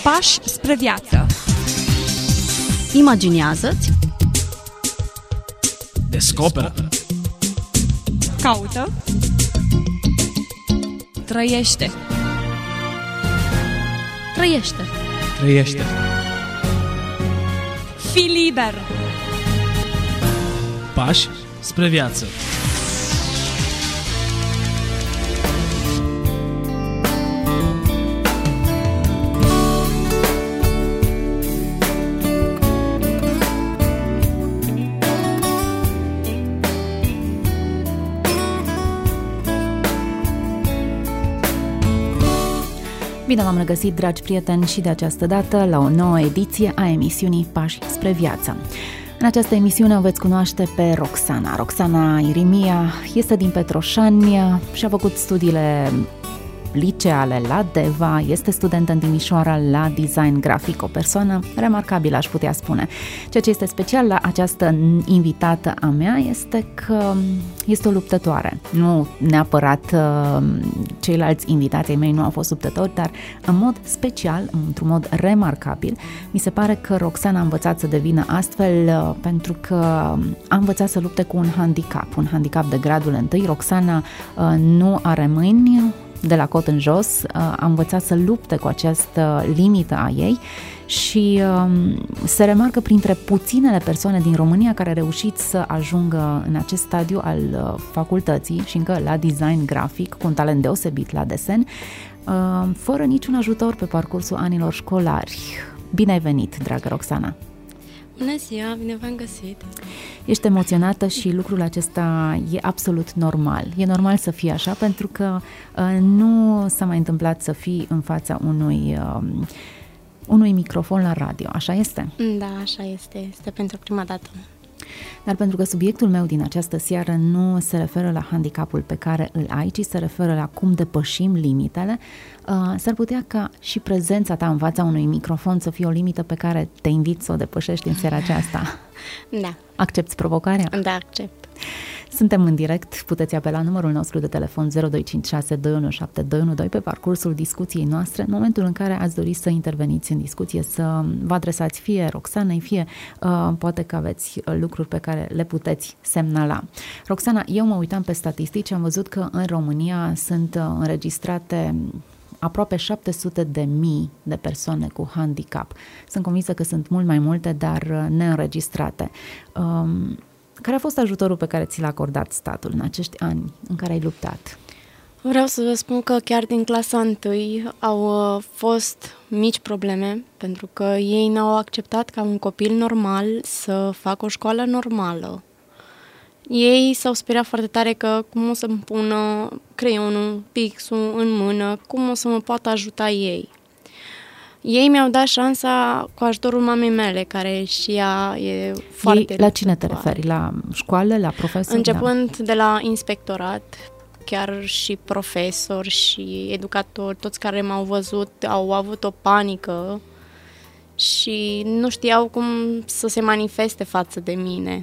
Pași spre viață. Imaginează-ți, descoperă, Caută, trăiește. trăiește. trăiește. Fii liber. Pași spre viață. Bine v-am regăsit, dragi prieteni, și de această dată la o nouă ediție a emisiunii Pași spre viață. În această emisiune o veți cunoaște pe Roxana. Roxana Irimia este din Petroșani și a făcut studiile liceale la DEVA, este studentă în Timișoara la design grafic, o persoană remarcabilă, aș putea spune. Ceea ce este special la această invitată a mea este că este o luptătoare. Nu neapărat ceilalți invitații mei nu au fost luptători, dar în mod special, într-un mod remarcabil, mi se pare că Roxana a învățat să devină astfel pentru că a învățat să lupte cu un handicap de gradul 1. Roxana nu are mâini, de la cot în jos, a învățat să lupte cu această limită a ei și se remarcă printre puținele persoane din România care au reușit să ajungă în acest stadiu al facultății și încă la design grafic, cu un talent deosebit la desen, fără niciun ajutor pe parcursul anilor școlari. Bine ai venit, dragă Roxana! Bună ziua, bine v-am găsit! Ești emoționată și lucrul acesta e absolut normal. E normal să fie așa pentru că nu s-a mai întâmplat să fii în fața unui microfon la radio. Așa este? Da, așa este. Este pentru prima dată. Dar pentru că subiectul meu din această seară nu se referă la handicapul pe care îl ai, ci se referă la cum depășim limitele, s-ar putea ca și prezența ta în fața unui microfon să fie o limită pe care te invit să o depășești în seara aceasta. Da. Accepți provocarea? Da, accept. Suntem în direct, puteți apela numărul nostru de telefon 0256 217 212 pe parcursul discuției noastre, în momentul în care ați dori să interveniți în discuție, să vă adresați fie Roxanei, fie poate că aveți lucruri pe care le puteți semnala. Roxana, eu mă uitam pe statistici, am văzut că în România sunt înregistrate aproape 700.000 de persoane cu handicap. Sunt convinsă că sunt mult mai multe, dar neînregistrate. Care a fost ajutorul pe care ți l-a acordat statul în acești ani în care ai luptat? Vreau să vă spun că chiar din clasa 1 au fost mici probleme, pentru că ei n-au acceptat ca un copil normal să facă o școală normală. Ei s-au speriat foarte tare că cum o să-mi pună creionul, pixul în mână, cum o să mă poată ajuta ei. Ei mi-au dat șansa cu ajutorul mamei mele, care și ea e foarte la cine te referi? La școală, la profesori? Începând de la inspectorat, chiar și profesori și educatori, toți care m-au văzut au avut o panică și nu știau cum să se manifeste față de mine.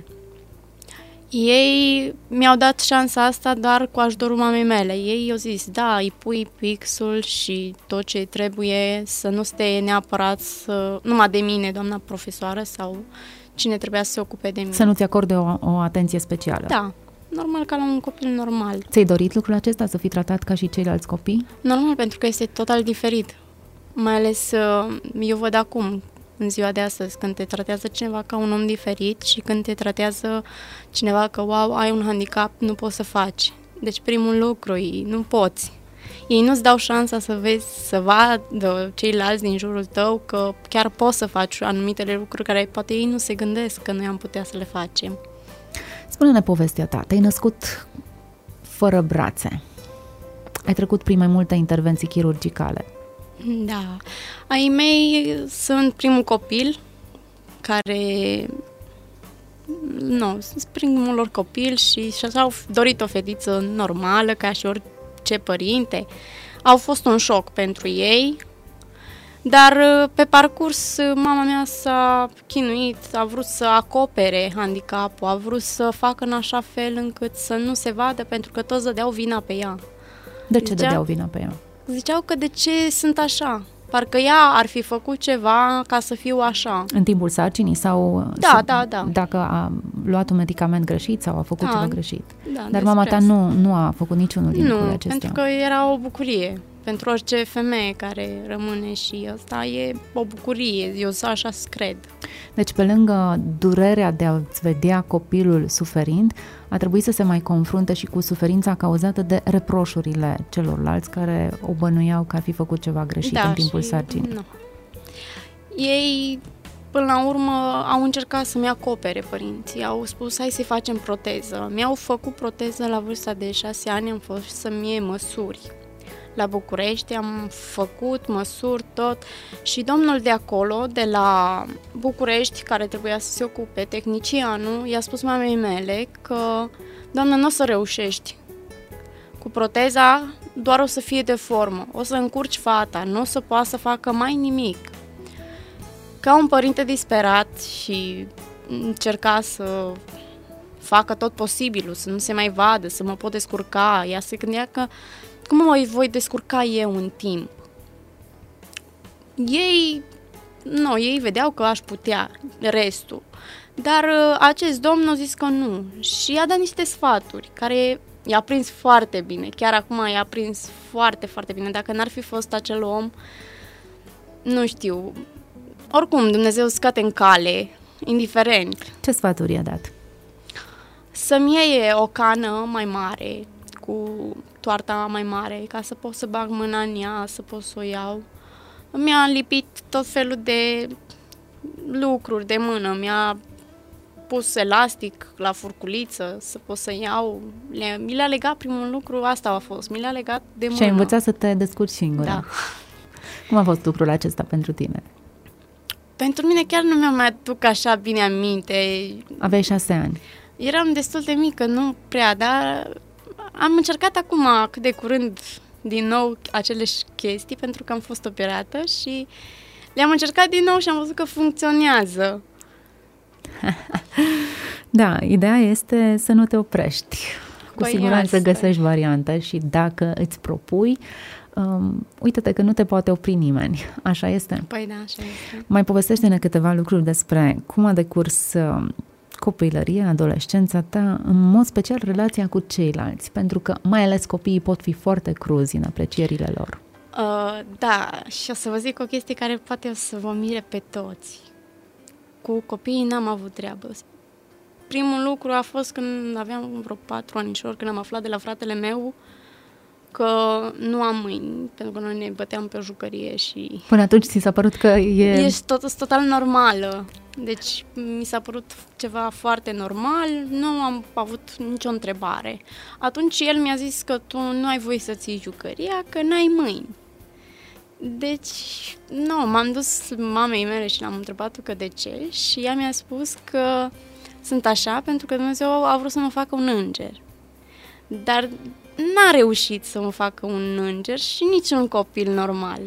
Ei mi-au dat șansa asta doar cu ajutorul mamei mele. Ei au zis, da, îi pui pixul și tot ce trebuie, să nu stea neapărat numai de mine, doamna profesoară, sau cine trebuia să se ocupe de mine. Să nu-ți acorde o atenție specială. Da, normal, ca la un copil normal. Ți-ai dorit lucrul acesta, să fii tratat ca și ceilalți copii? Normal, pentru că este total diferit. Mai ales eu văd acum, în ziua de astăzi, când te tratează cineva ca un om diferit și când te tratează cineva că, wow, ai un handicap, nu poți să faci. Deci primul lucru, nu poți. Ei nu-ți dau șansa să vezi, să vadă ceilalți din jurul tău că chiar poți să faci anumitele lucruri care poate ei nu se gândesc că noi am putea să le facem. Spune-ne povestea ta. Te-ai născut fără brațe. Ai trecut prin mai multe intervenții chirurgicale. Da. Ai mei sunt primul copil care... sunt primul lor copil și așa au dorit o fetiță normală, ca și orice părinte. Au fost un șoc pentru ei, dar pe parcurs mama mea s-a chinuit, a vrut să acopere handicapul, a vrut să facă în așa fel încât să nu se vadă, pentru că toți dădeau vina pe ea. De ce dădeau vina pe ea? Ziceau că de ce sunt așa. Parcă ea ar fi făcut ceva ca să fiu așa. În timpul sarcinii sau Da. dacă a luat un medicament greșit sau a făcut ceva greșit. Da, Dar mama ta nu a făcut niciunul din lucrurile acestea. Nu, pentru că era o bucurie. Pentru orice femeie care rămâne și ăsta e o bucurie, eu așa cred. Deci pe lângă durerea de a-ți vedea copilul suferind, a trebuit să se mai confrunte și cu suferința cauzată de reproșurile celorlalți care o bănuiau că ar fi făcut ceva greșit în timpul sarcinii. Nu. Ei, până la urmă, au încercat să-mi acopere părinții, au spus hai să-i facem proteză. Mi-au făcut proteză la vârsta de 6 ani, am fost să-mi iei măsuri. La București am făcut măsuri, tot, și domnul de acolo, de la București, care trebuia să se ocupe, tehnicianul, i-a spus mamei mele că, doamnă, nu o să reușești cu proteza, doar o să fie de formă, o să încurci fata, nu o să poată să facă mai nimic. Ca un părinte disperat și încerca să facă tot posibilul, să nu se mai vadă, să mă pot descurca, ea se gândea că cum mă voi descurca eu în timp? Ei vedeau că aș putea restul. Dar acest domn a zis că nu. Și i-a dat niște sfaturi care i-a prins foarte bine. Chiar acum i-a prins foarte, foarte bine. Dacă n-ar fi fost acel om, nu știu. Oricum, Dumnezeu scate în cale, indiferent. Ce sfaturi i-a dat? Să-mi iei o cană mai mare, cu toarta mai mare, ca să pot să bag mâna în ea, să pot să o iau. Mi-a lipit tot felul de lucruri de mână, mi-a pus elastic la furculiță să pot să iau. Mi le-a legat primul lucru, asta a fost, mi le-a legat de mână. Și ai învățat să te descurci singură. Da. Cum a fost lucrul acesta pentru tine? Pentru mine chiar nu mi-am mai aduc așa bine aminte. Aveai 6 ani. Eram destul de mică, nu prea, dar am încercat acum, cât de curând, din nou aceleși chestii, pentru că am fost operată și le-am încercat din nou și am văzut că funcționează. Da, ideea este să nu te oprești. Cu siguranță asta găsești variante și dacă îți propui, uite-te că nu te poate opri nimeni. Așa este? Păi da, așa este. Mai povestește-ne câteva lucruri despre cum a decurs copilăria, adolescența ta, în mod special relația cu ceilalți, pentru că mai ales copiii pot fi foarte cruzi în aprecierile lor. Da, și o să vă zic o chestie care poate o să vă mire pe toți. Cu copiii n-am avut treabă. Primul lucru a fost când aveam vreo 4 anișori, când am aflat de la fratele meu că nu am mâini, pentru că noi ne băteam pe o jucărie și... Până atunci ți s-a părut că Ești total normală. Deci mi s-a părut ceva foarte normal, nu am avut nicio întrebare. Atunci el mi-a zis că tu nu ai voie să ții jucăria, că n-ai mâini. Deci, nu, m-am dus mamei mele și l-am întrebat că de ce și ea mi-a spus că sunt așa pentru că Dumnezeu a vrut să mă facă un înger. Dar n-a reușit să mă facă un înger și nici un copil normal.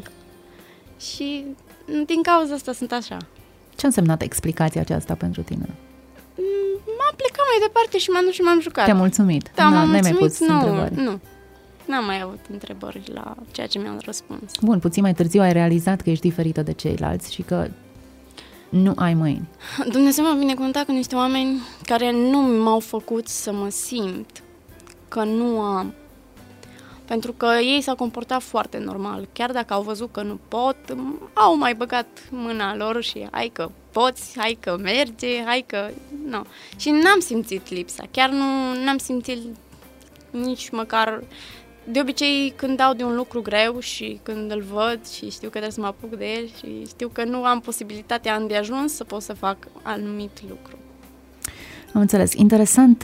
Și din cauza asta sunt așa. Ce a însemnat explicația aceasta pentru tine? M-am plecat mai departe și m-am dus și m-am jucat. Te-a mulțumit? Da, m-am mulțumit, mai pus întrebări. Nu. N-am mai avut întrebări la ceea ce mi-am răspuns. Bun, puțin mai târziu ai realizat că ești diferită de ceilalți și că nu ai mâini. Dumnezeu m-a binecuvântat cu niște oameni care nu m-au făcut să mă simt că nu am. Pentru că ei s-au comportat foarte normal. Chiar dacă au văzut că nu pot, au mai băgat mâna lor și hai că poți, hai că merge, hai că... No. Și n-am simțit lipsa. Chiar n-am simțit nici măcar... De obicei, când dau de un lucru greu și când îl văd și știu că trebuie să mă apuc de el și știu că nu am posibilitatea îndeajuns să pot să fac anumit lucru. Am înțeles. Interesant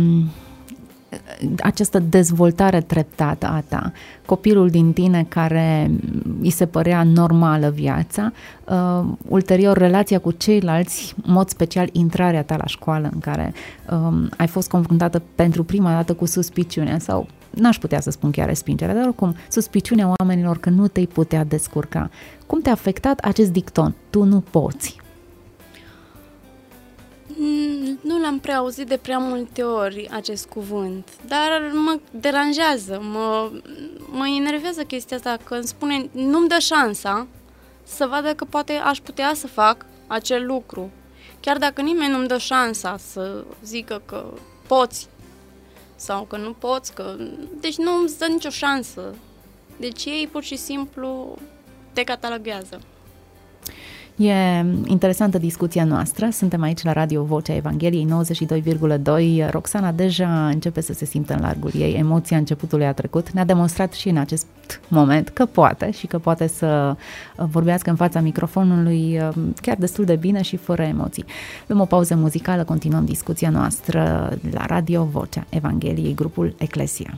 această dezvoltare treptată a ta. Copilul din tine care îi se părea normală viața, ulterior relația cu ceilalți, în mod special intrarea ta la școală în care ai fost confruntată pentru prima dată cu suspiciunea sau n-aș putea să spun chiar respingerea, dar oricum suspiciunea oamenilor că nu te-ai putea descurca. Cum te-a afectat acest dicton? Tu nu poți. Nu l-am prea auzit de prea multe ori acest cuvânt, dar mă deranjează, mă enervează chestia asta că îmi spune nu-mi dă șansa să vadă că poate aș putea să fac acel lucru. Chiar dacă nimeni nu-mi dă șansa să zică că poți sau că nu poți, deci nu îmi dă nicio șansă. Deci ei pur și simplu te cataloguează. E interesantă discuția noastră. Suntem aici la Radio Vocea Evangheliei 92,2. Roxana deja începe să se simtă în largul ei. Emoția începutului a trecut. Ne-a demonstrat și în acest moment că poate și că poate să vorbească în fața microfonului chiar destul de bine și fără emoții. Luăm o pauză muzicală, continuăm discuția noastră la Radio Vocea Evangheliei, grupul Eclesia.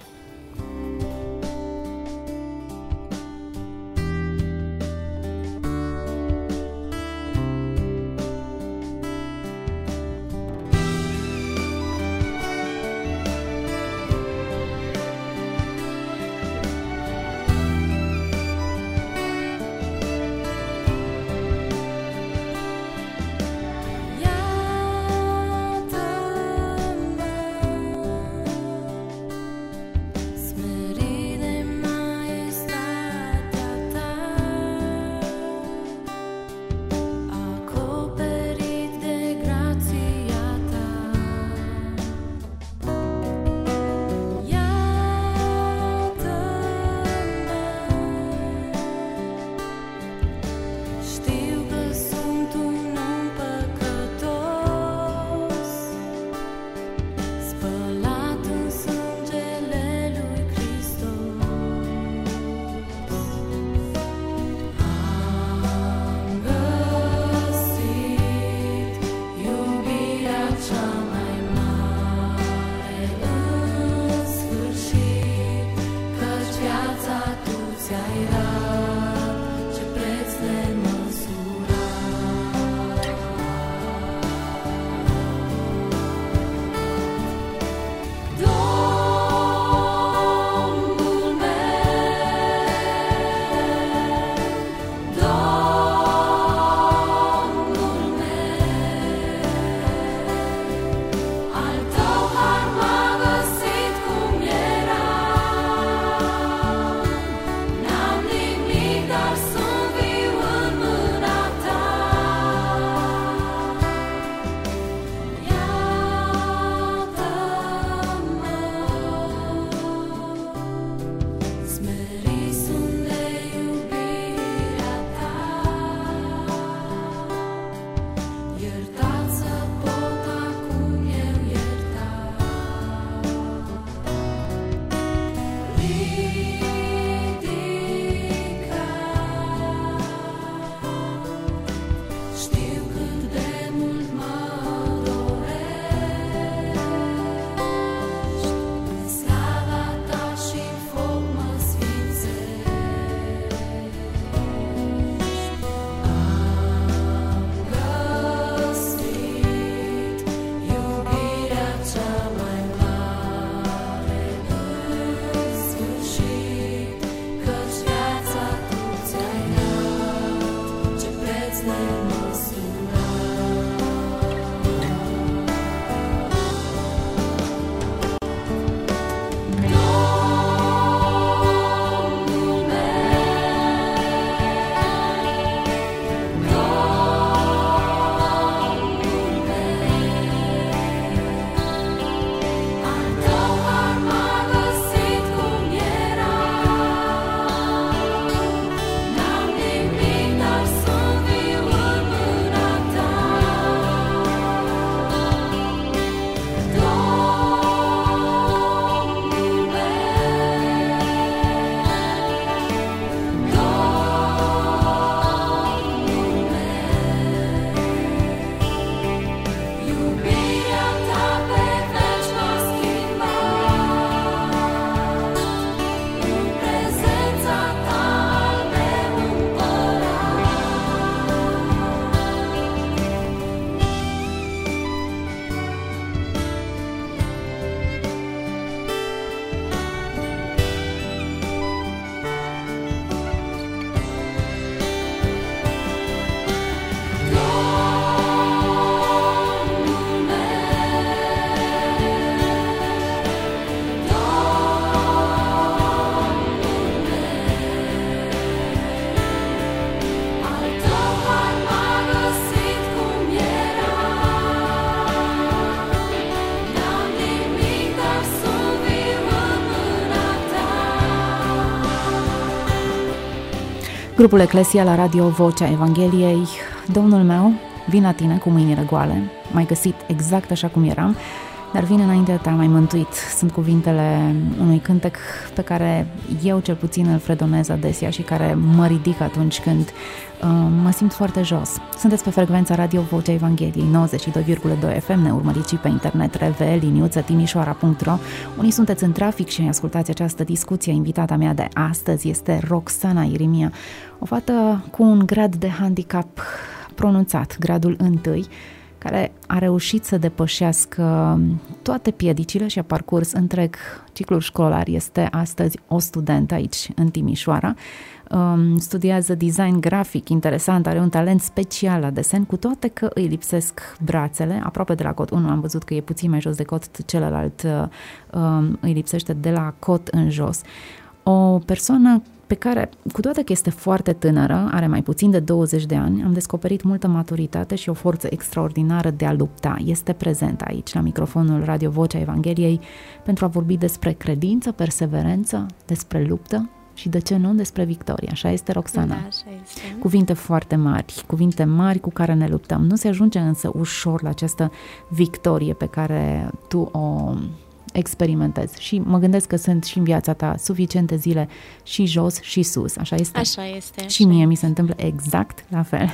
Grupul Eclesia la radio Vocea Evangheliei. Domnul meu, vin la tine cu mâinile goale, m-ai găsit exact așa cum eram, dar vin înaintea ta, m-ai mântuit. Sunt cuvintele unui cântec pe care eu cel puțin îl fredonez adesea și care mă ridic atunci când mă simt foarte jos. Sunteți pe frecvența radio Vocea Evangheliei 92,2 FM, ne urmăriți și pe internet rv-timișoara.ro. Unii sunteți în trafic și ascultați această discuție. Invitata mea de astăzi este Roxana Irimia, o fată cu un grad de handicap pronunțat, gradul 1, care a reușit să depășească toate piedicile și a parcurs întreg ciclul școlar. Este astăzi o studentă aici în Timișoara, studiază design grafic, interesant, are un talent special la desen, cu toate că îi lipsesc brațele, aproape de la cot 1, am văzut că e puțin mai jos de cot, celălalt îi lipsește de la cot în jos. O persoană pe care, cu toate că este foarte tânără, are mai puțin de 20 de ani, am descoperit multă maturitate și o forță extraordinară de a lupta. Este prezentă aici, la microfonul Radio Vocea Evangheliei, pentru a vorbi despre credință, perseverență, despre luptă și, de ce nu, despre victorie. Așa este, Roxana? Da, așa este. Cuvinte mari cu care ne luptăm. Nu se ajunge însă ușor la această victorie pe care tu o experimentezi. Și mă gândesc că sunt și în viața ta suficiente zile și jos și sus. Așa este? Așa este. Și mie mi se întâmplă exact la fel.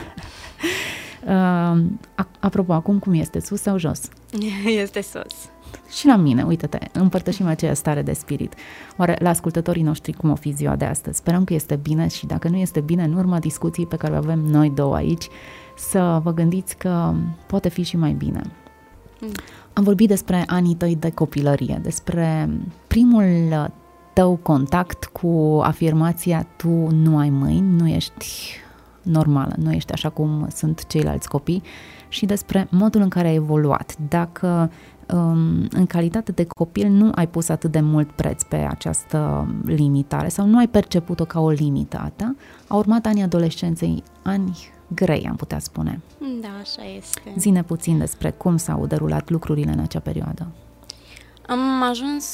Apropo, acum cum este? Sus sau jos? Este sus. Și la mine, uite-te, împărtășim aceeași stare de spirit. Oare la ascultătorii noștri cum o fi ziua de astăzi? Sperăm că este bine și dacă nu este bine, în urma discuției pe care o avem noi două aici, să vă gândiți că poate fi și mai bine. Am vorbit despre anii tăi de copilărie, despre primul tău contact cu afirmația tu nu ai mâini, nu ești normală, nu ești așa cum sunt ceilalți copii, și despre modul în care ai evoluat. Dacă în calitate de copil nu ai pus atât de mult preț pe această limitare sau nu ai perceput-o ca o limită a ta, au urmat anii adolescenței, ani grei, am putea spune. Da, așa este. Zi-ne puțin despre cum s-au derulat lucrurile în acea perioadă. Am ajuns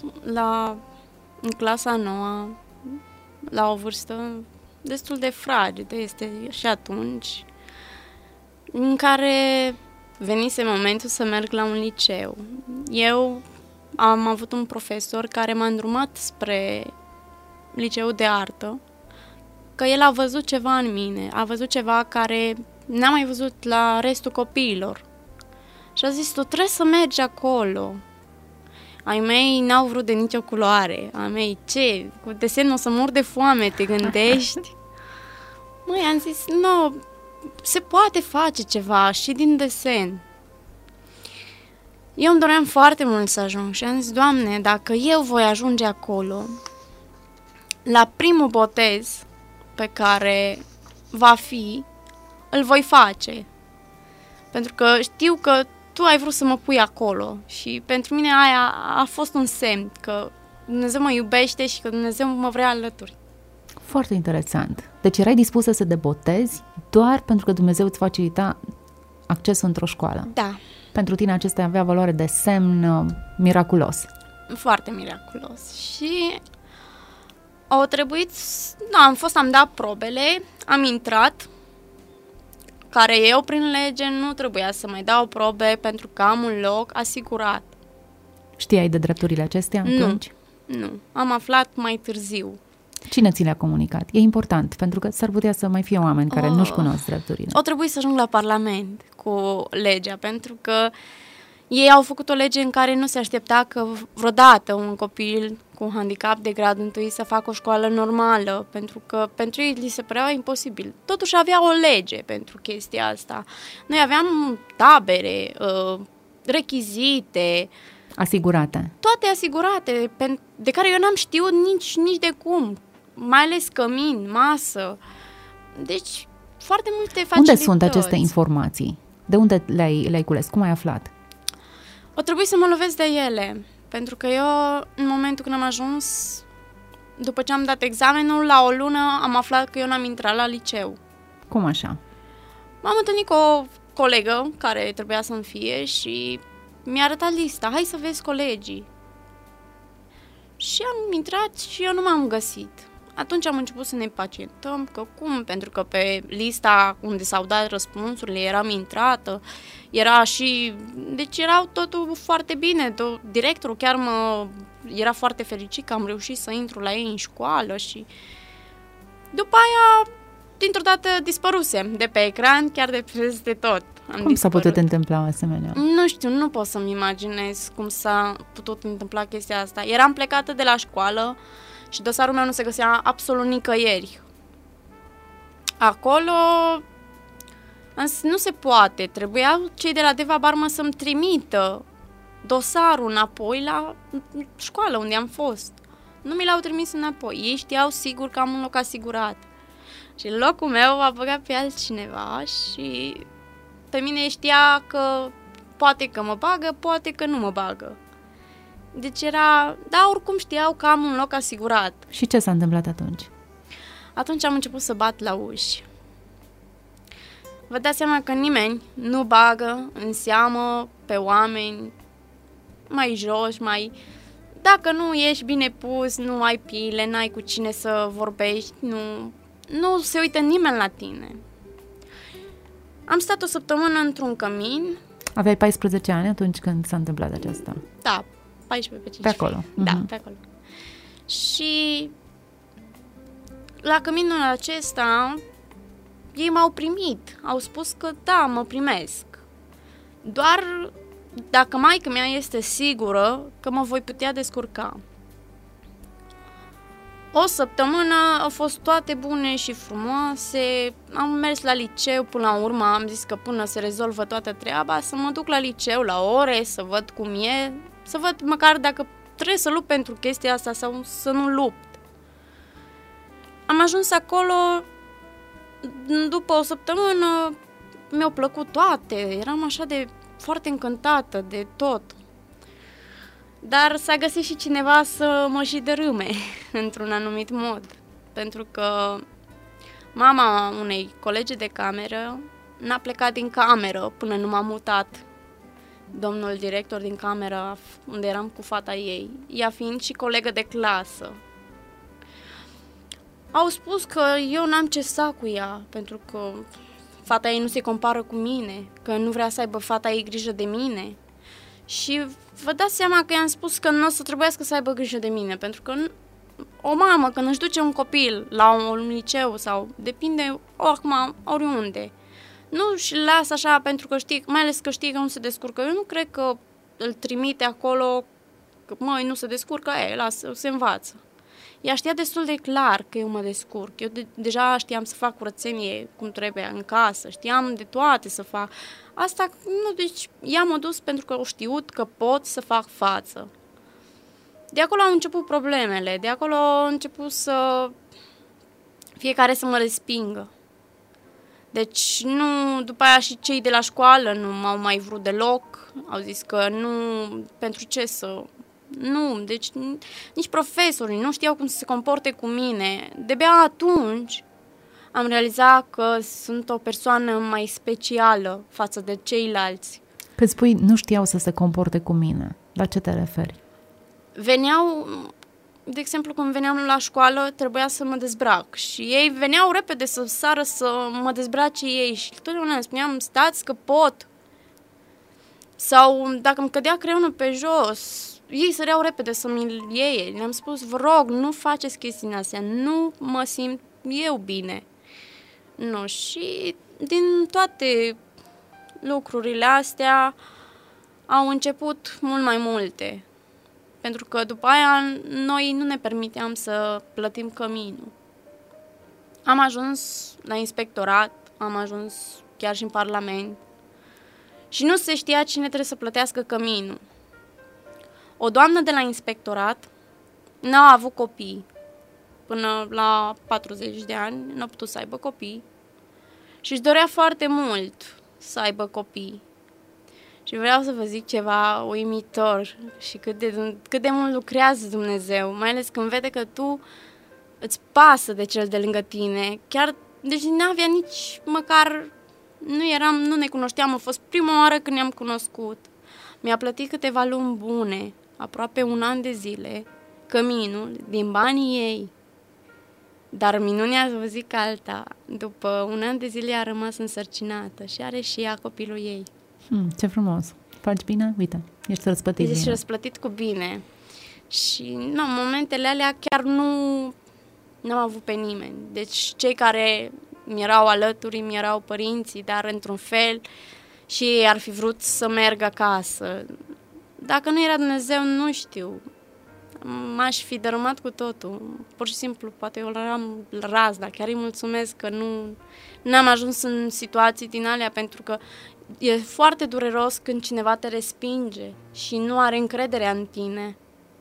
în clasa 9 la o vârstă destul de fragedă, este și atunci, în care venise momentul să merg la un liceu. Eu am avut un profesor care m-a îndrumat spre liceul de artă, că el a văzut ceva în mine, a văzut ceva care n-am mai văzut la restul copiilor. Și a zis, tu trebuie să mergi acolo. Ai mei n-au vrut de nicio culoare. Ai mei, ce? Cu desenul o să mor de foame, te gândești? Măi, am zis, nu, se poate face ceva și din desen. Eu îmi doream foarte mult să ajung și am zis, Doamne, dacă eu voi ajunge acolo, la primul botez pe care va fi, îl voi face. Pentru că știu că tu ai vrut să mă pui acolo și pentru mine aia a fost un semn că Dumnezeu mă iubește și că Dumnezeu mă vrea alături. Foarte interesant. Deci erai dispusă să te botezi doar pentru că Dumnezeu îți facilita accesul într-o școală. Da. Pentru tine acesta avea valoare de semn miraculos. Foarte miraculos. Și au trebuit, am dat probele, am intrat, care eu prin lege nu trebuia să mai dau probe pentru că am un loc asigurat. Știai de drepturile acestea atunci? Nu, am aflat mai târziu. Cine ți le-a comunicat? E important, pentru că s-ar putea să mai fie oameni care nu-și cunosc drepturile. O trebuie să ajung la Parlament cu legea, pentru că ei au făcut o lege în care nu se aștepta că vreodată un copil cu un handicap de grad 1 să facă o școală normală, pentru că pentru ei li se părea imposibil. Totuși avea o lege pentru chestia asta. Noi aveam tabere, rechizite, asigurate. Toate asigurate, de care eu n-am știut nici de cum. Mai ales cămin, masă. Deci, foarte multe facilități. Unde sunt aceste informații? De unde le-ai cules? Cum ai aflat? O trebuie să mă lovesc de ele. Pentru că eu, în momentul când am ajuns, după ce am dat examenul, la o lună am aflat că eu n-am intrat la liceu. Cum așa? M-am întâlnit cu o colegă care trebuia să-mi fie și mi-a arătat lista. Hai să vezi colegii. Și am intrat și eu nu m-am găsit. atunci am început să ne pacientăm, că cum, pentru că pe lista unde s-au dat răspunsurile eram intrată, era și... Deci erau totul foarte bine, directorul chiar era foarte fericit că am reușit să intru la ei în școală și... După aia, dintr-o dată dispărusem de pe ecran, chiar de peste tot. Cum s-a putut întâmpla asemenea? Nu știu, nu pot să-mi imaginez cum s-a putut întâmpla chestia asta. Eram plecată de la școală și dosarul meu nu se găsea absolut nicăieri. Acolo nu se poate. Trebuiau cei de la Deva Barmă să-mi trimită dosarul înapoi la școală unde am fost. Nu mi l-au trimis înapoi. Ei știau sigur că am un loc asigurat. Și în locul meu a băgat pe altcineva și pe mine știa că poate că mă bagă, poate că nu mă bagă. Deci era... Dar oricum știau că am un loc asigurat. Și ce s-a întâmplat atunci? Atunci am început să bat la uși. Vă dați seama că nimeni nu bagă în seamă pe oameni mai joși, mai... Dacă nu ești bine pus, nu ai pile, n-ai cu cine să vorbești, nu se uită nimeni la tine. Am stat o săptămână într-un cămin. Aveai 14 ani atunci când s-a întâmplat aceasta? Da, 14 pe 15. Pe acolo. Da, pe acolo. Și la căminul acesta ei m-au primit. Au spus că da, mă primesc. Doar dacă maică mea este sigură că mă voi putea descurca. O săptămână au fost toate bune și frumoase, am mers la liceu până la urmă, am zis că până se rezolvă toată treaba, să mă duc la liceu, la ore, să văd cum e, să văd măcar dacă trebuie să lupt pentru chestia asta sau să nu lupt. Am ajuns acolo, după o săptămână mi-au plăcut toate, eram așa de foarte încântată de tot. Dar s-a găsit și cineva să mă și dărâme, într-un anumit mod. Pentru că mama unei colege de cameră n-a plecat din cameră până nu m-a mutat domnul director din camera unde eram cu fata ei, ea fiind și colegă de clasă. Au spus că eu n-am ce sta cu ea, pentru că fata ei nu se compară cu mine, că nu vrea să aibă fata ei grijă de mine. Și vă dați seama că i-am spus că nu o să trebuiască să aibă grijă de mine, pentru că o mamă când își duce un copil la un liceu sau depinde acum oriunde, nu și lasă așa pentru că știi, mai ales că știi că nu se descurcă. Eu nu cred că îl trimite acolo, că măi, nu se descurcă, lasă, se învață. Ea știa destul de clar că eu mă descurc. Eu deja știam să fac curățenie cum trebuie în casă, știam de toate să fac. Asta, nu, deci ea m-a dus pentru că au știut că pot să fac față. De acolo au început problemele, de acolo au început să fiecare să mă respingă. Deci nu, după aia și cei de la școală nu m-au mai vrut deloc, au zis că nu, pentru ce să... Nu, deci nici profesorii nu știau cum să se comporte cu mine. De-abia atunci am realizat că sunt o persoană mai specială față de ceilalți. Când spui nu știau să se comporte cu mine, la ce te referi? Veneau, de exemplu, când veneam la școală, trebuia să mă dezbrac și ei veneau repede să sară să mă dezbrace ei și totdeauna îmi spuneam, stați că pot. Sau dacă îmi cădea creionul pe jos, ei săreau repede să mi-l iei. Le-am spus, vă rog, nu faceți chestiile astea, nu mă simt eu bine. Nu, și din toate lucrurile astea au început mult mai multe. Pentru că după aia noi nu ne permiteam să plătim căminul. Am ajuns la inspectorat, am ajuns chiar și în Parlament și nu se știa cine trebuie să plătească căminul. O doamnă de la inspectorat n-a avut copii. Până la 40 de ani n-a putut să aibă copii și își dorea foarte mult să aibă copii. Și vreau să vă zic ceva uimitor și cât de mult lucrează Dumnezeu, mai ales când vede că tu îți pasă de cel de lângă tine. Chiar, deci n-avea nici măcar, nu ne cunoșteam, a fost prima oară când ne-am cunoscut. Mi-a plătit câteva luni bune, aproape un an de zile, căminul din banii ei. Dar minunea, să vă zic alta, după un an de zile a rămas însărcinată și are și ea copilul ei. Ce frumos! Faci bine? Uite, ești răspătit bine. Ești răsplătit cu bine. Și, momentele alea chiar n-am avut pe nimeni. Deci cei care mi erau alături, mi erau părinții, dar într-un fel și ei ar fi vrut să merg acasă. Dacă nu era Dumnezeu, nu știu. M-aș fi dărâmat cu totul. Pur și simplu, poate eu eram razna. Chiar îi mulțumesc că n-am ajuns în situații din alea, pentru că e foarte dureros când cineva te respinge și nu are încrederea în tine.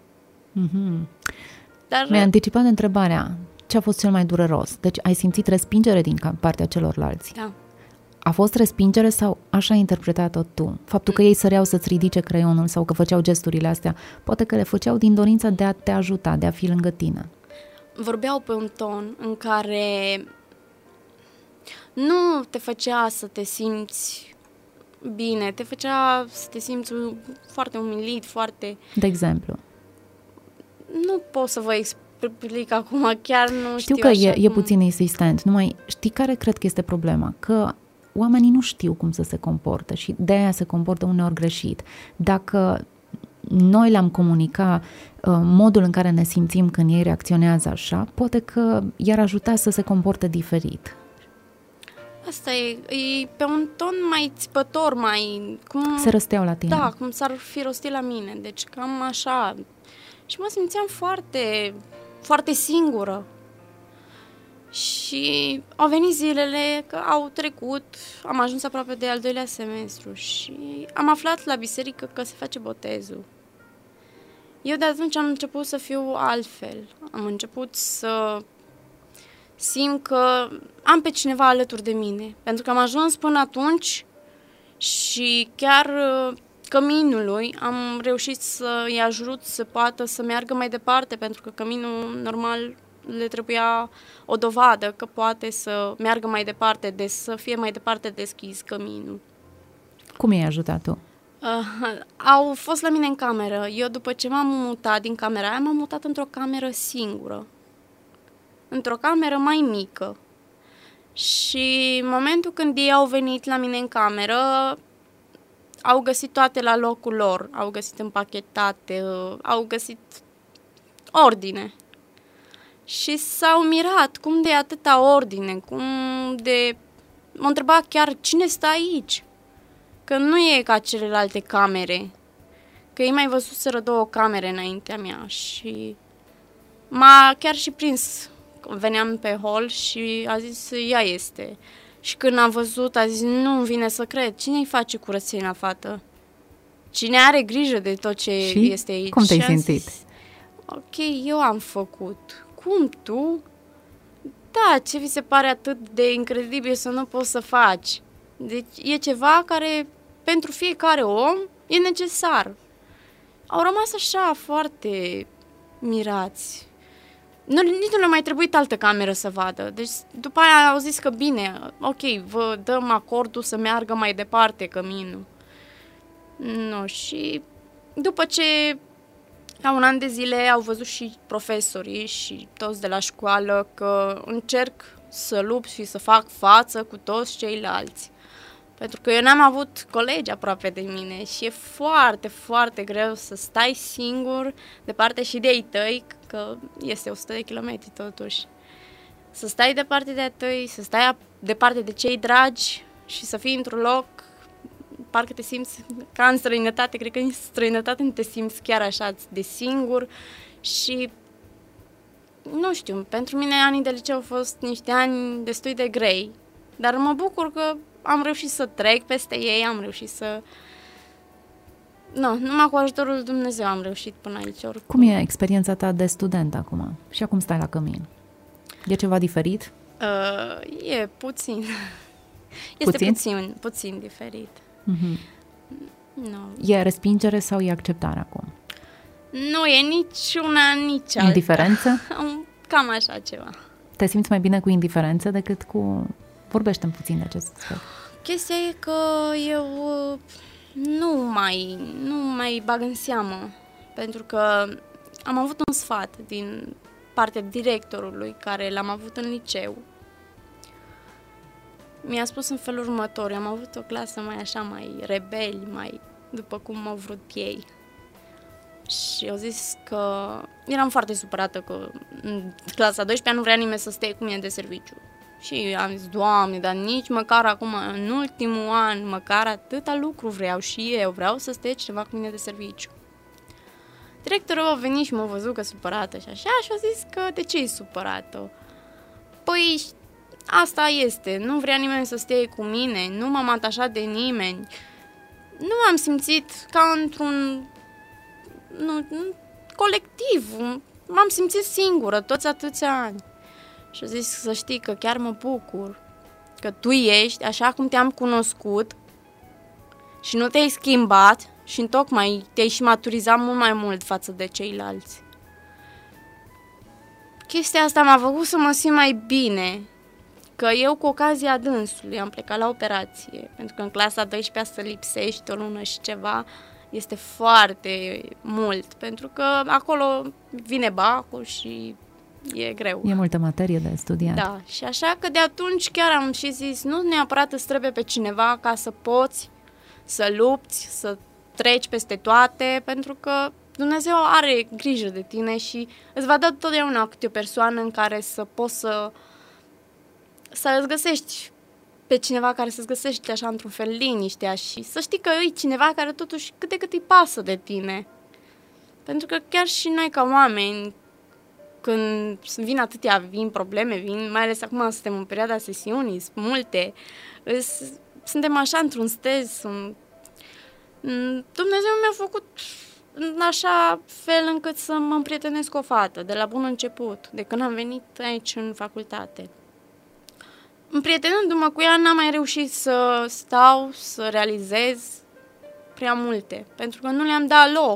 Dar Mi-ai anticipat întrebarea. Ce a fost cel mai dureros? Deci ai simțit respingere din partea celorlalți? Da. A fost respingere sau așa ai interpretat-o tu? Faptul că ei săreau să-ți ridice creionul sau că făceau gesturile astea, poate că le făceau din dorința de a te ajuta, de a fi lângă tine. Vorbeau pe un ton în care nu te făcea să te simți bine, te făcea să te simți foarte umilit, foarte... De exemplu? Nu pot să vă explic acum, chiar nu știu știu că așa e puțin insistent, numai știi care cred că este problema? Că oamenii nu știu cum să se comporte și de aia se comportă uneori greșit. Dacă noi le-am comunicat modul în care ne simțim când ei reacționează așa, poate că i-ar ajuta să se comporte diferit. Asta e pe un ton mai țipător, mai... Cum, se răsteau la tine. Da, cum s-ar fi rostit la mine, deci cam așa. Și mă simțeam foarte, foarte singură. Și au venit zilele, că au trecut, am ajuns aproape de al doilea semestru și am aflat la biserică că se face botezul. Eu de atunci am început să fiu altfel. Am început să simt că am pe cineva alături de mine. Pentru că am ajuns până atunci și chiar căminului am reușit să-i ajut să poată să meargă mai departe, pentru că căminul normal le trebuia o dovadă că poate să meargă mai departe, să fie mai departe deschis căminul. Cum i-ai ajutat tu? Au fost la mine în cameră. Eu după ce m-am mutat din camera aia, m-am mutat într-o cameră singură. Într-o cameră mai mică. Și în momentul când ei au venit la mine în cameră, au găsit toate la locul lor. Au găsit împachetate, au găsit ordine. Și s-au mirat, cum de atâta ordine, m-au întrebat chiar cine stă aici, că nu e ca celelalte camere, că ei mai văzuseră 2 camere înaintea mea și m-a chiar și prins, veneam pe hol și a zis, ea este. Și când am văzut, a zis, nu-mi vine să cred, cine-i face curățenia, fată? Cine are grijă de tot ce este aici? Cum te-ai simțit? Zis, ok, eu am făcut. Cum tu? Da, ce vi se pare atât de incredibil să nu poți să faci? Deci e ceva care pentru fiecare om e necesar. Au rămas așa foarte mirați. Nici nu le-a mai trebuit altă cameră să vadă. Deci după aia au zis că bine, ok, vă dăm acordul să meargă mai departe căminul. No, și după ce la un an de zile au văzut și profesorii și toți de la școală că încerc să lupt și să fac față cu toți ceilalți. Pentru că eu n-am avut colegi aproape de mine și e foarte, foarte greu să stai singur departe și de ei tăi, că este 100 de kilometri totuși. Să stai departe de ei tăi, să stai departe de cei dragi și să fii într-un loc, parcă te simți ca în străinătate, cred că în străinătate nu te simți chiar așa de singur și nu știu, pentru mine anii de liceu au fost niște ani destul de grei, dar mă bucur că am reușit să trec peste ei, am reușit să... numai cu ajutorul lui Dumnezeu am reușit până aici. Oricum. Cum e experiența ta de student acum? Și acum stai la cămin. E ceva diferit? E puțin. Este puțin diferit. Mm-hmm. No. E respingere sau e acceptare acum? Nu e nici una, nici alta. Indiferență? Cam așa ceva. Te simți mai bine cu indiferență decât cu... Vorbește-mi puțin de acest aspect. Chestia e că eu nu mai bag în seamă, pentru că am avut un sfat din partea directorului care l-am avut în liceu, mi-a spus în felul următor. Am avut o clasă mai rebeli, mai după cum au vrut ei. Și au zis că eram foarte supărată că în clasa 12-a nu vrea nimeni să stea cu mine de serviciu. Și am zis, Doamne, dar nici măcar acum, în ultimul an, măcar atâta lucru vreau și eu, vreau să stea cineva cu mine de serviciu. Directorul a venit și m-a văzut că supărată și așa și a zis că de ce e supărată? Păi asta este, nu vrea nimeni să stea cu mine, nu m-am atașat de nimeni, nu m-am simțit ca într-un colectiv, m-am simțit singură toți atâția ani. Și a zis să știi că chiar mă bucur că tu ești așa cum te-am cunoscut și nu te-ai schimbat și întocmai te-ai și maturizat mult mai mult față de ceilalți. Chestia asta m-a făcut să mă simt mai bine, că eu cu ocazia dânsului am plecat la operație, pentru că în clasa 12-a să lipsești o lună și ceva este foarte mult, pentru că acolo vine bacul și e greu. E multă materie de studiat. Da, și așa că de atunci chiar am și zis, nu neapărat îți trebuie pe cineva ca să poți să lupți, să treci peste toate, pentru că Dumnezeu are grijă de tine și îți va da totdeauna câte o persoană în care să poți să îți găsești pe cineva care să-ți găsești așa într-un fel liniștea și să știi că e cineva care totuși cât de cât îi pasă de tine. Pentru că chiar și noi ca oameni, când vin probleme, mai ales acum suntem în perioada sesiunii, sunt multe, suntem așa într-un stres. Dumnezeu mi-a făcut în așa fel încât să mă împrietenesc cu o fată, de la bun început, de când am venit aici în facultate. Împrietenându-mă cu ea, n-am mai reușit să stau, să realizez prea multe, pentru că nu le-am dat loc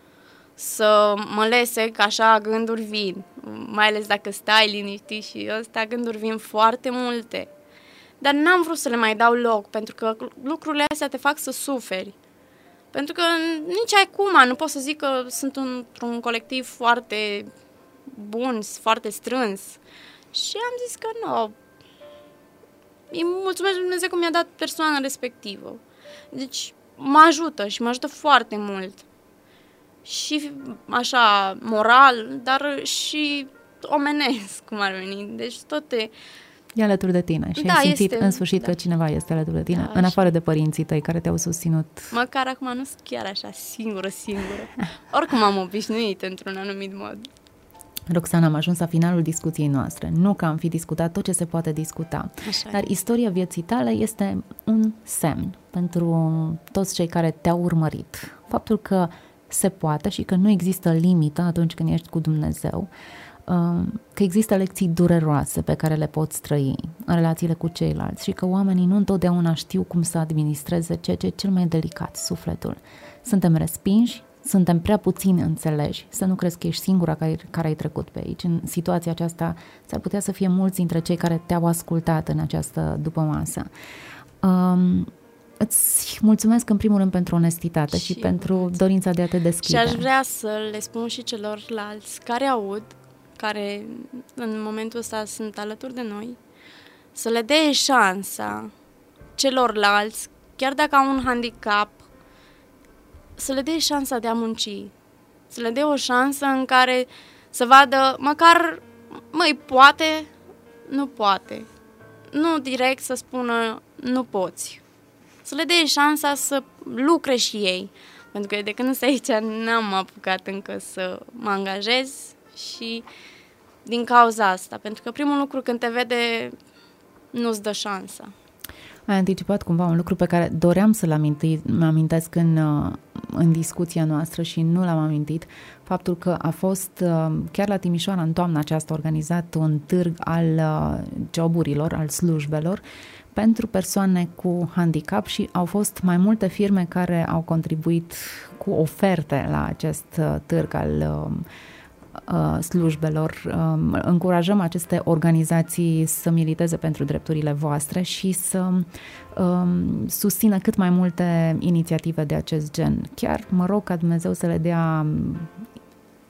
să mă lese că așa gânduri vin, mai ales dacă stai liniștit și ăsta, gânduri vin foarte multe. Dar n-am vrut să le mai dau loc, pentru că lucrurile astea te fac să suferi. Pentru că nici acum nu pot să zic că sunt într-un colectiv foarte bun, foarte strâns. Și am zis că nu. Îi mulțumesc Dumnezeu că mi-a dat persoana respectivă. Deci mă ajută și mă ajută foarte mult. Și așa moral, dar și omenesc, cum ar veni. Deci toate... E alături de tine și ai simțit în sfârșit că cineva este alături de tine, în afară de părinții tăi care te-au susținut. Măcar acum nu sunt chiar așa singură. Oricum am obișnuit într-un anumit mod. Roxana, am ajuns la finalul discuției noastre. Nu că am fi discutat tot ce se poate discuta, dar istoria vieții tale este un semn pentru toți cei care te-au urmărit. Faptul că se poate și că nu există limită atunci când ești cu Dumnezeu, că există lecții dureroase pe care le poți trăi în relațiile cu ceilalți și că oamenii nu întotdeauna știu cum să administreze ceea ce e cel mai delicat, sufletul. Suntem respinși, suntem prea puțini înțelegi, să nu crezi că ești singura care ai trecut pe aici. În situația aceasta s-ar putea să fie mulți dintre cei care te-au ascultat în această dupămasă. Îți mulțumesc în primul rând pentru onestitate și pentru dorința de a te deschide. Și aș vrea să le spun și celorlalți care aud, care în momentul ăsta sunt alături de noi, să le dea șansa celorlalți, chiar dacă au un handicap, să le dea șansa de a munci, să le dea o șansă în care să vadă măcar, poate, nu poate, nu direct să spună nu poți, să le dea șansa să lucre și ei, pentru că de când sunt aici n-am apucat încă să mă angajez și din cauza asta, pentru că primul lucru când te vede nu-ți dă șansa. Ai anticipat cumva un lucru pe care doream să-l amintesc în discuția noastră și nu l-am amintit, faptul că a fost chiar la Timișoara în toamna aceasta organizat un târg al joburilor, al slujbelor pentru persoane cu handicap și au fost mai multe firme care au contribuit cu oferte la acest târg al slujbelor. Încurajăm aceste organizații să militeze pentru drepturile voastre și să susțină cât mai multe inițiative de acest gen. Chiar mă rog ca Dumnezeu să le dea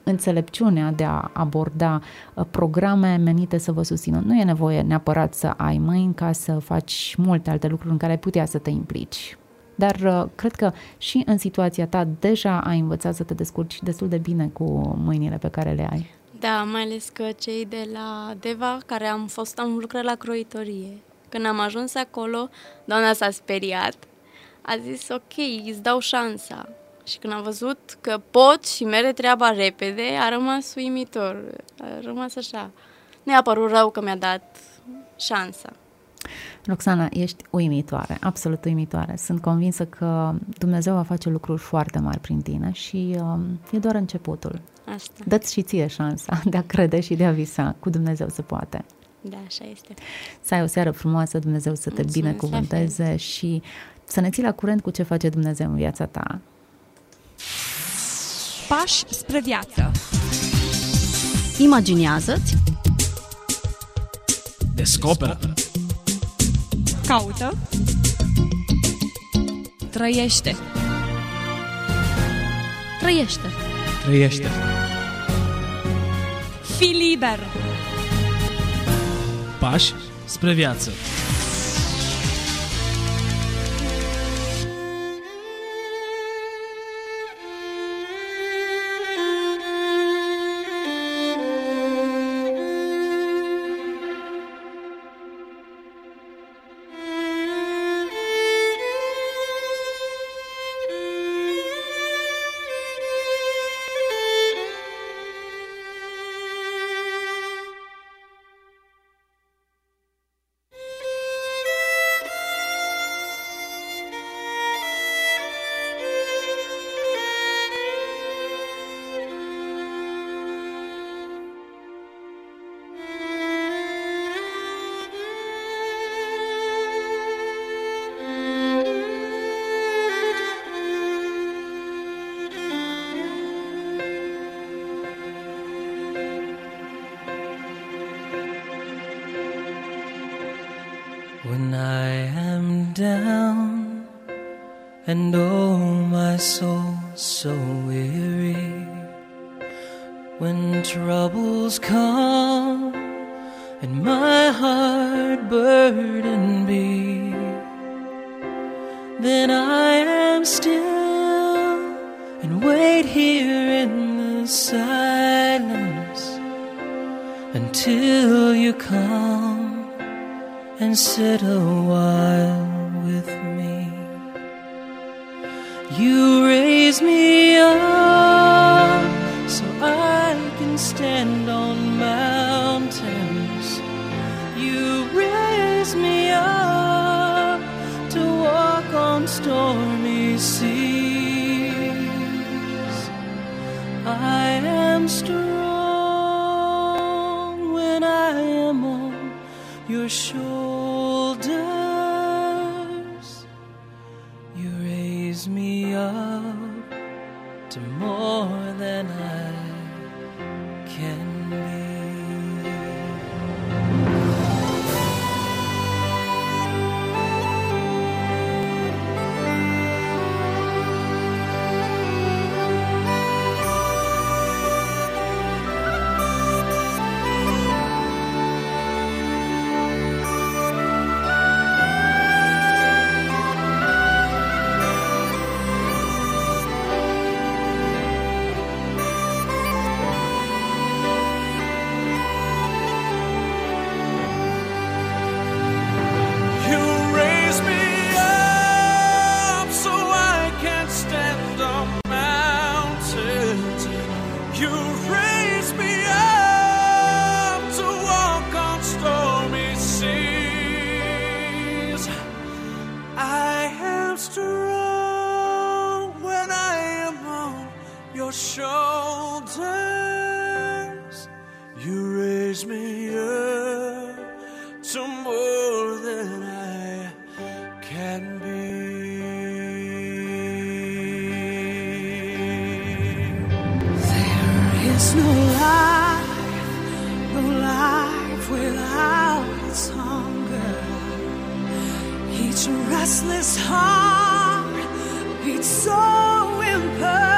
înțelepciunea de a aborda programe menite să vă susțină. Nu e nevoie neapărat să ai mâini ca să faci multe alte lucruri în care ai putea să te implici. Dar cred că și în situația ta deja ai învățat să te descurci destul de bine cu mâinile pe care le ai. Da, mai ales că cei de la Deva, care am lucrat la croitorie. Când am ajuns acolo, doamna s-a speriat. A zis, ok, îți dau șansa. Și când am văzut că pot și merge treaba repede, a rămas uimitor. A rămas așa. Nu i-a părut rău că mi-a dat șansa. Roxana, ești uimitoare, absolut uimitoare. Sunt convinsă că Dumnezeu va face lucruri foarte mari prin tine și e doar începutul. Asta. Dă-ți și ție șansa de a crede și de a visa. Cu Dumnezeu se poate. Da, așa este. Să ai o seară frumoasă, Dumnezeu să te binecuvânteze și să ne ții la curent cu ce face Dumnezeu în viața ta. Pași spre viață. Imaginează-ți, Descoperă. Caută. Trăiește. trăiește. Trăiește. Fii liber. Pași spre viață. When I am down and oh my soul so weary, when troubles come and my heart burden be, then I am still and wait here in the silence until you come and sit a while with me. You raise me up so I can stand on mountains. You raise me up to walk on stormy seas. I am strong when I am on your shoulders. You raise me up to more than I can be. Shoulders, you raise me up to more than I can be. There is no life without its hunger. Each restless heart beats so imperfect.